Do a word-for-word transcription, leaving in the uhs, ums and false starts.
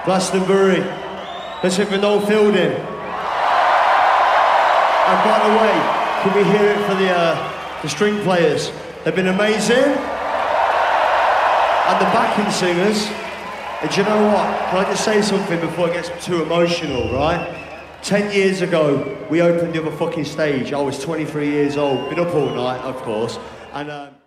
Glastonbury. Let's hear for Noel Fielding. And by the way, can we hear it for the, uh, the string players? They've been amazing. And the backing singers. And do you know what? Can I just say something before it gets too emotional, right? Ten years ago, we opened the other fucking stage. I was twenty-three years old. Been up all night, of course. And. Um